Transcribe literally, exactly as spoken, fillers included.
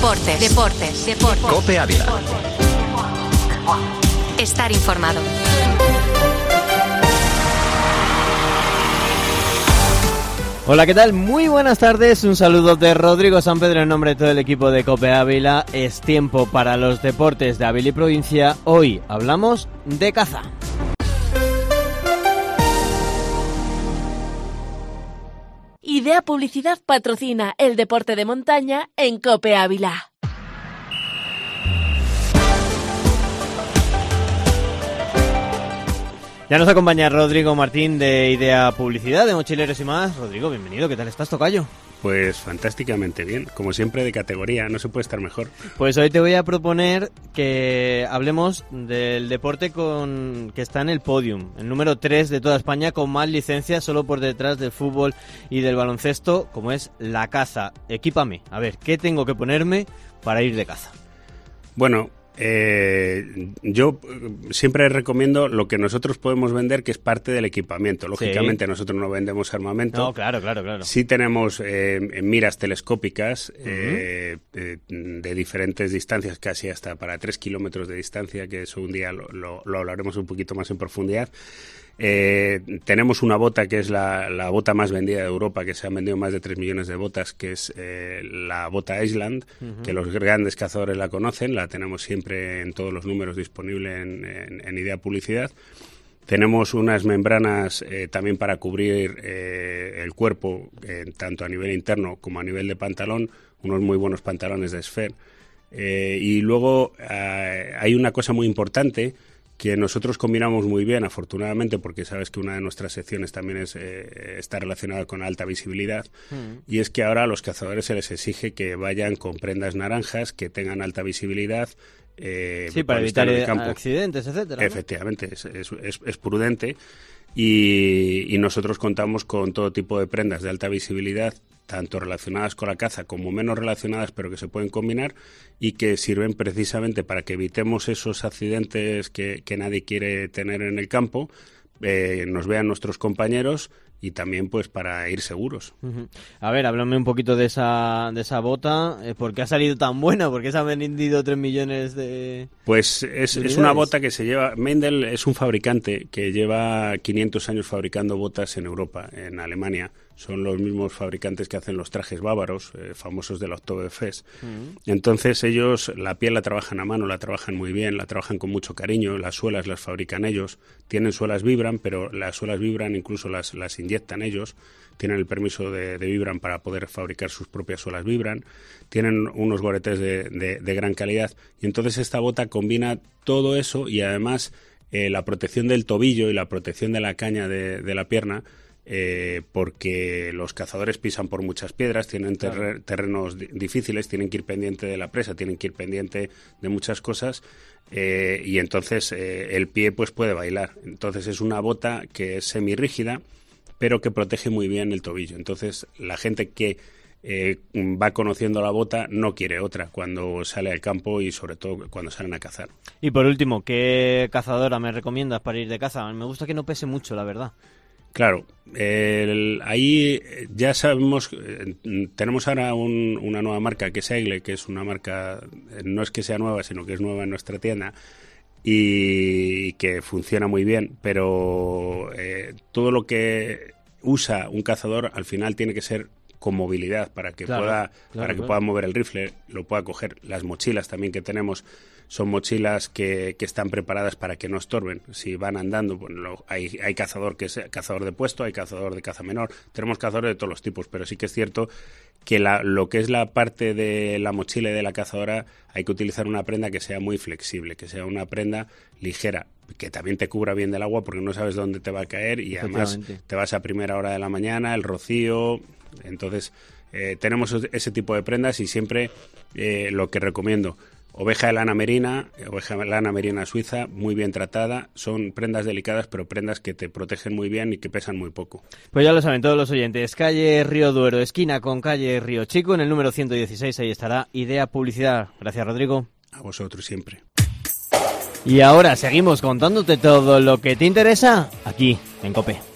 Deportes, deportes, deportes. COPE Ávila. Estar informado. Hola, ¿qué tal? Muy buenas tardes, un saludo de Rodrigo San Pedro en nombre de todo el equipo de COPE Ávila. Es tiempo para los deportes de Ávila y provincia. Hoy hablamos de caza. Idea Publicidad patrocina el deporte de montaña en COPE Ávila. Ya nos acompaña Rodrigo Martín de Idea Publicidad, de Mochileros y más. Rodrigo, bienvenido, ¿qué tal estás, tocayo? Pues fantásticamente bien, como siempre de categoría, no se puede estar mejor. Pues hoy te voy a proponer que hablemos del deporte con que está en el podium, el número tres de toda España con más licencias, solo por detrás del fútbol y del baloncesto, como es la caza. Equípame, a ver, ¿qué tengo que ponerme para ir de caza? Bueno, eh, yo siempre recomiendo lo que nosotros podemos vender, que es parte del equipamiento. Lógicamente, sí. Nosotros no vendemos armamento. No, claro, claro, claro. Sí tenemos eh, miras telescópicas uh-huh. eh, eh, de diferentes distancias, casi hasta para tres kilómetros de distancia, que eso un día lo, lo, lo hablaremos un poquito más en profundidad. Eh, tenemos una bota que es la, la bota más vendida de Europa, que se han vendido más de tres millones de botas, que es eh, la bota Island, uh-huh. que los grandes cazadores la conocen, la tenemos siempre en todos los números disponible en, en, en Idea Publicidad. Tenemos unas membranas eh, también para cubrir eh, el cuerpo, eh, tanto a nivel interno como a nivel de pantalón, unos muy buenos pantalones de Sphere. Eh, y luego eh, hay una cosa muy importante que nosotros combinamos muy bien, afortunadamente, porque sabes que una de nuestras secciones también es eh, está relacionada con alta visibilidad, mm. y es que ahora a los cazadores se les exige que vayan con prendas naranjas, que tengan alta visibilidad, eh, sí, para evitar accidentes, etcétera. Efectivamente, ¿no? es, es, es, es prudente, y, y nosotros contamos con todo tipo de prendas de alta visibilidad, tanto relacionadas con la caza como menos relacionadas, pero que se pueden combinar y que sirven precisamente para que evitemos esos accidentes que, que nadie quiere tener en el campo, eh, nos vean nuestros compañeros y también pues para ir seguros. Uh-huh. A ver, háblame un poquito de esa de esa bota, eh, ¿por qué ha salido tan buena? ¿Por qué se han vendido tres millones de...? Pues es, es una bota que se lleva... Mendel es un fabricante que lleva quinientos años fabricando botas en Europa, en Alemania. Son los mismos fabricantes que hacen los trajes bávaros, eh, famosos del Oktoberfest. Uh-huh. Entonces ellos la piel la trabajan a mano, la trabajan muy bien, la trabajan con mucho cariño, las suelas las fabrican ellos, tienen suelas Vibram, pero las suelas Vibram incluso las, las inyectan ellos, tienen el permiso de, de Vibram para poder fabricar sus propias suelas Vibram, tienen unos goretes de, de, de gran calidad, y entonces esta bota combina todo eso y además eh, la protección del tobillo y la protección de la caña de, de la pierna. Eh, porque los cazadores pisan por muchas piedras, tienen terre- terrenos di- difíciles, tienen que ir pendiente de la presa, tienen que ir pendiente de muchas cosas, eh, y entonces eh, el pie pues puede bailar. Entonces es una bota que es semirrígida, pero que protege muy bien el tobillo. Entonces la gente que eh, va conociendo la bota no quiere otra cuando sale al campo y sobre todo cuando salen a cazar. Y por último, ¿qué cazadora me recomiendas para ir de caza? Me gusta que no pese mucho, la verdad. Claro, el, ahí ya sabemos, eh, tenemos ahora un, una nueva marca que es Aigle, que es una marca, no es que sea nueva, sino que es nueva en nuestra tienda y que funciona muy bien, pero eh, todo lo que usa un cazador al final tiene que ser con movilidad para que claro, pueda claro, para que claro. pueda mover el rifle, lo pueda coger. Las mochilas también que tenemos son mochilas que, que están preparadas para que no estorben. Si van andando, bueno, lo, hay, hay cazador que es cazador de puesto, hay cazador de caza menor, tenemos cazadores de todos los tipos, pero sí que es cierto que la, lo que es la parte de la mochila y de la cazadora hay que utilizar una prenda que sea muy flexible, que sea una prenda ligera, que también te cubra bien del agua porque no sabes dónde te va a caer y además te vas a primera hora de la mañana, el rocío. Entonces eh, tenemos ese tipo de prendas y siempre eh, lo que recomiendo: oveja de lana merina, oveja de lana merina suiza, muy bien tratada. Son prendas delicadas, pero prendas que te protegen muy bien y que pesan muy poco. Pues ya lo saben todos los oyentes. Calle Río Duero, esquina con calle Río Chico, en el número ciento dieciséis. Ahí estará Idea Publicidad. Gracias, Rodrigo. A vosotros siempre. Y ahora seguimos contándote todo lo que te interesa aquí en COPE.